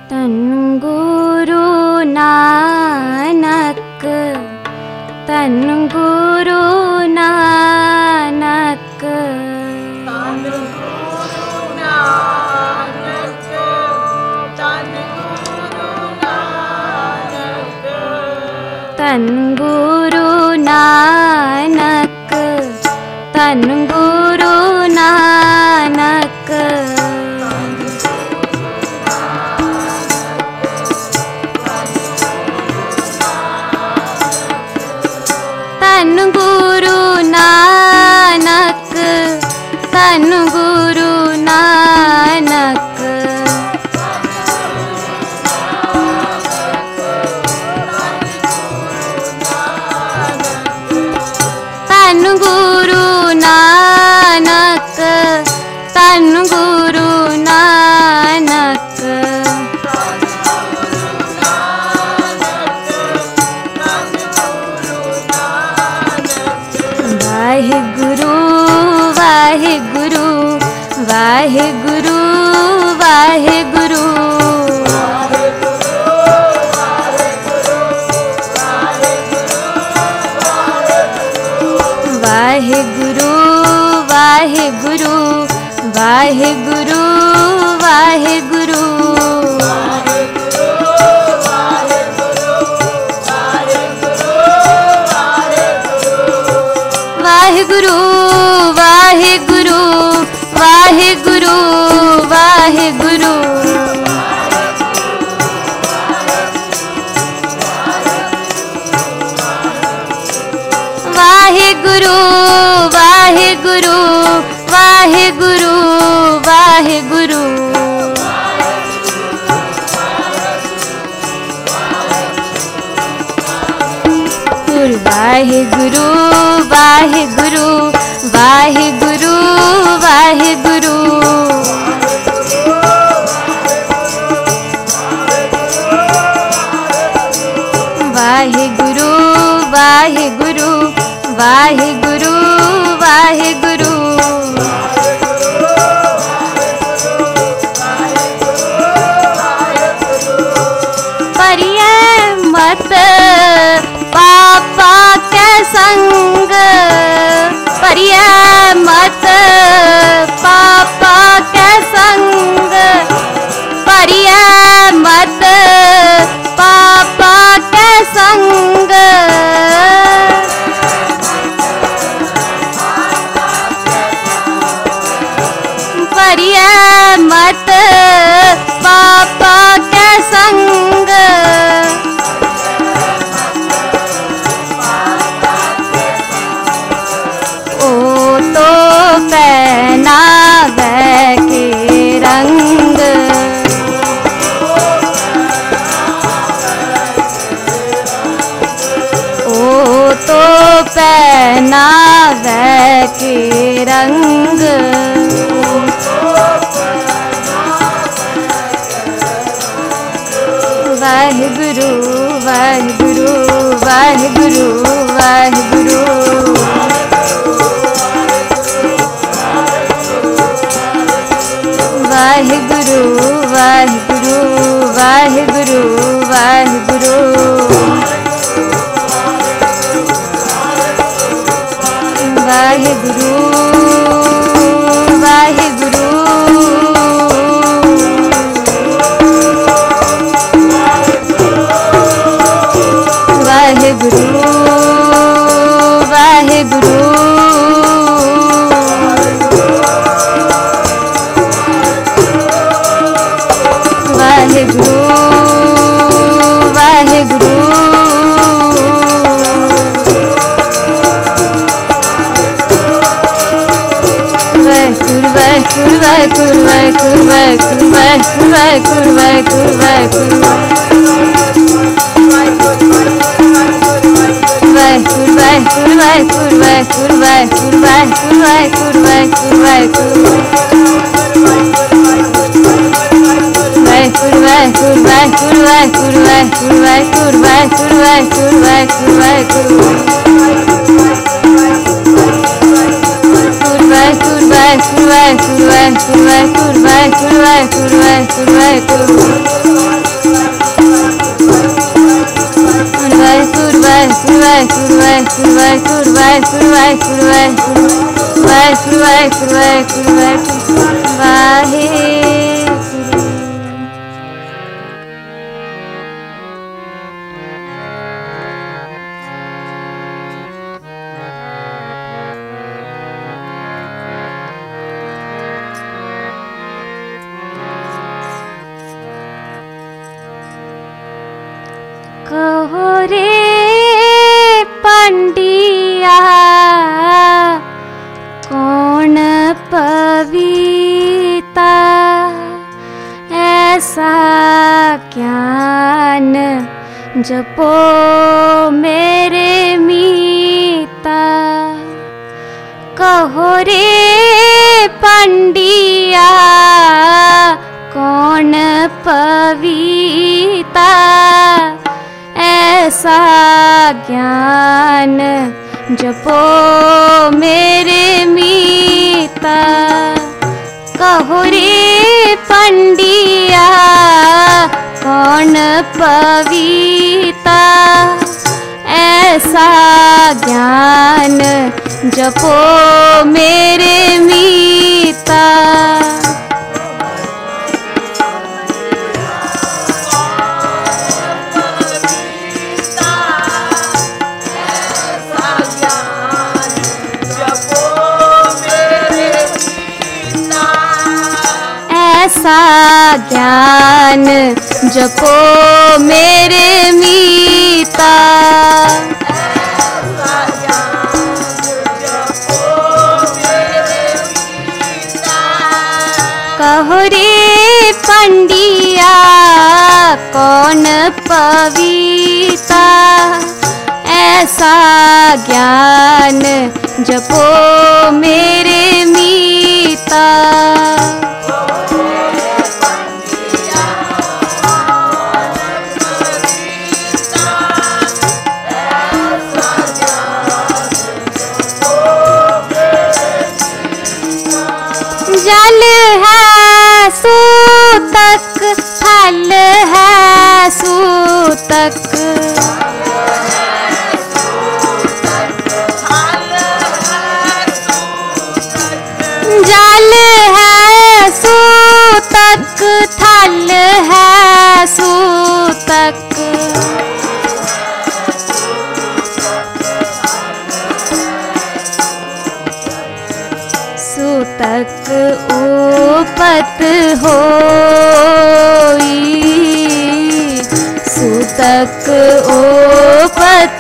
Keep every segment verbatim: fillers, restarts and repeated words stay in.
तन गुरु नानक, तन गुरु नानक, तन गुरु नानक, तन गुरु नानक, तन गुरु नानक, तन गुरु नानक, तन गुरु नानक, तन गुरु नानक, तन गुरु नानक, तन गुरु नानक, वाहिगुरु वाहिगुरु वाहिगुरु वाहिगुरु, वाहिगुरु वाहिगुरु वाहिगुरु वाहिगुरु, वाहिगुरु वाहिगुरु वाहिगुरु वाहिगुरु, वाहिगुरु वाहिगुरु वाहिगुरु वाहिगुरु, वाहिगुरु वाहिगुरु वाहिगुरु वाहिगुरु, वाहिगुरु वाहिगुरु वाहिगुरु वाहिगुरु, परिय मत पापा के संग, परिय मत पापा के संग, परिय मत पापा के संग, परिय मत पापा के संग, ओ तो पहनावे के रंग, ओ तो पहनावे के रंग, Waheguru Waheguru Waheguru Waheguru, Waheguru Waheguru Waheguru Waheguru, Waheguru Waheguru Waheguru Waheguru, Waheguru Waheguru, Waheguru Waheguru Waheguru Waheguru Waheguru Waheguru Waheguru Waheguru, Waheguru Waheguru Waheguru Waheguru Waheguru Waheguru Waheguru Waheguru, Waheguru Waheguru Waheguru Waheguru Waheguru Waheguru Waheguru Waheguru Waheguru Waheguru, Waheguru Waheguru Waheguru Waheguru Waheguru Waheguru Waheguru Waheguru Waheguru, kurvai kurvai kurvai kurvai kurvai kurvai kurvai kurvai kurvai कहो रे पंडिया कौन पविता ऐसा ज्ञान जपो मेरे मीता। कहो रे पंडिया कौन पविता ऐसा ज्ञान जपो मेरे मीता। कहो रे पंडिया कौन पविता ऐसा ज्ञान जपो मेरे मीता। ऐसा ज्ञान जपो मेरे मीता। कहो रे पंडिया कौन पविता ऐसा ज्ञान जपो मेरे मीता। जल है सूतक फल है सूतक। जल है सूतक थल है सूतक। सूतक उपत होई सूतक उपत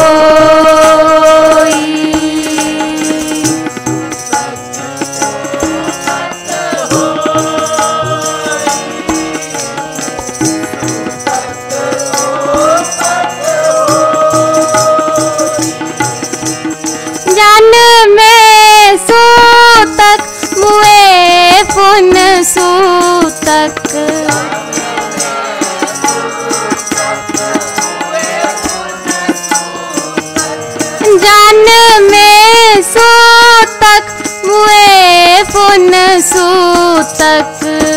होई। जन में सूतक मुए पुन सूतक। जन में सूतक मुए पुन सूतक।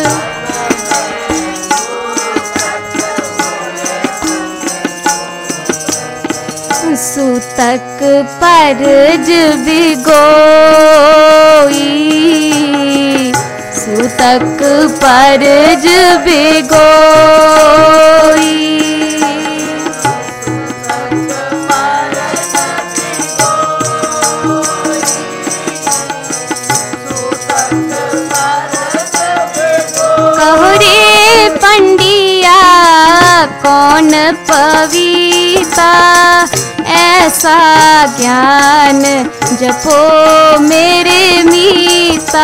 सूतक परज बिगोई सूतक परज बिगोई। कहो रे पंडिया कौन पविता ऐसा ज्ञान जपो मेरे मीता।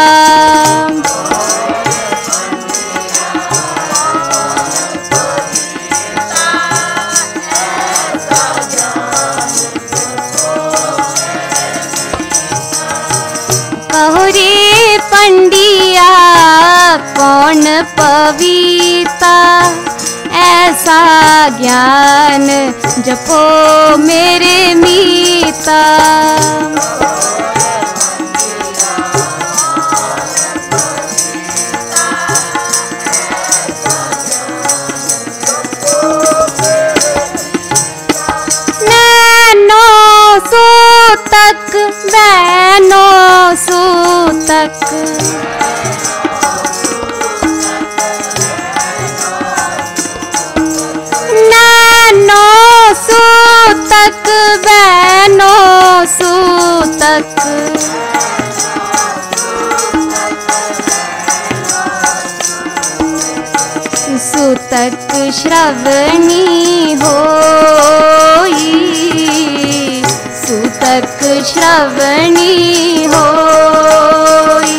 कहो रे पंडिया कौन पविता ऐसा ज्ञान जपो मेरे मीता। नैनो सूतक श्रवणी होई, सूतक श्रवणी होई।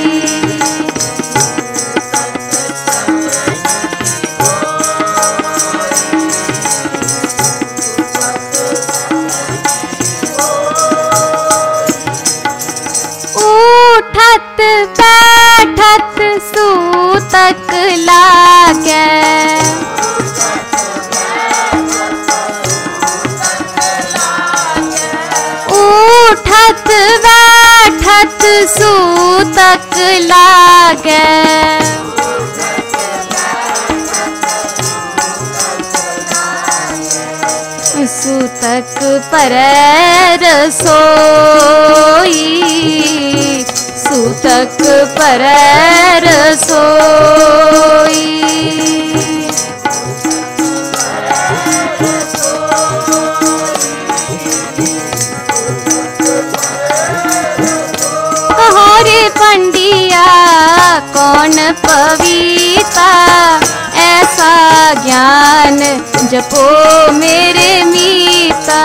उठत बैठत सूतक लागे, उठत बैठत सूतक लागे। सूतक परैर सोई, सूतक परैर सोई। कहोरे पंडिया कौन पविता, ऐसा ज्ञान जपो मेरे मीता।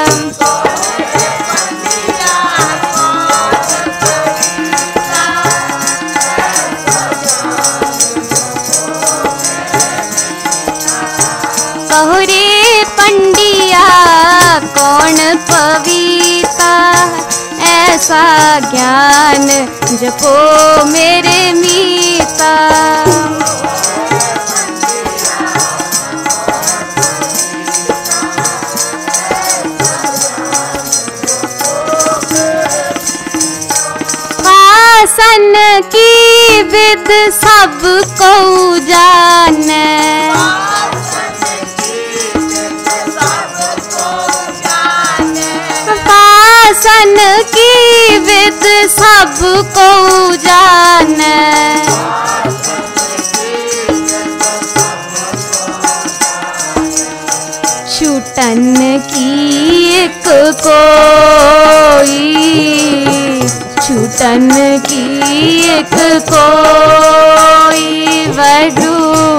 कहोरे पंडिया कौन पविता, ऐसा ज्ञान जपो मेरे मीता। आसन की विद सब को जाने, आसन की विद सब को जाने। छूटन की एक कोई, छूटन की एक कोई वधू।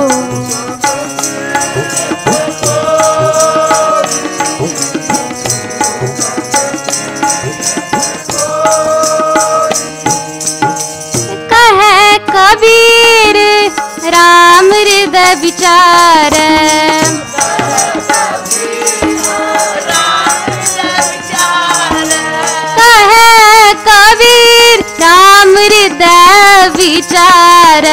कहे कबीर राम हृदय विचार, कहे कबीर राम हृदय विचार।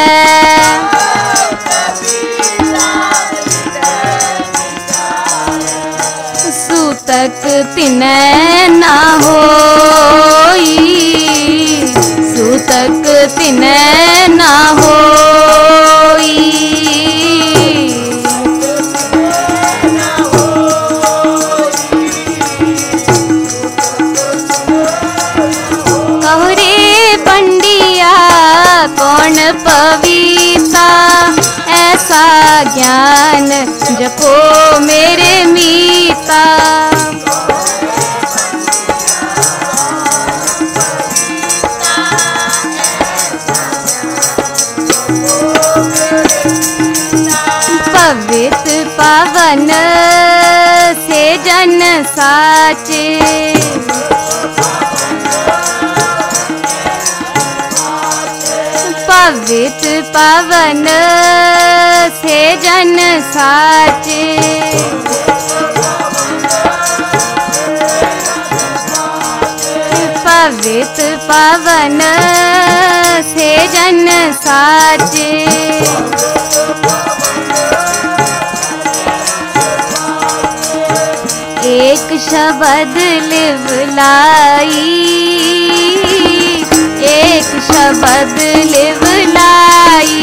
सूतक तिनै ना होई, सूतक तिनै ना होई। कहोरे पंडिया कौन पविता, ऐसा ज्ञान जपो मेरे मीता। पवित्र पावन से जन साचे, पवित्र पावन से जन साचे। पवित्र पावन से जन साचे। एक शब्द लिवलाई, एक शब्द लिवलाई।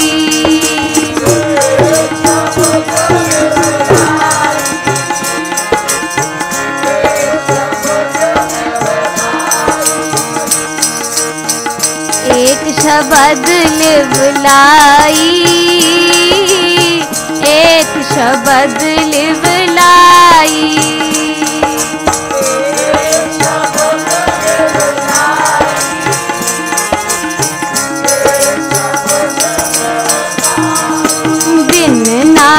एक शब्द लिवलाई, एक शब्द लिवलाई। बिन ना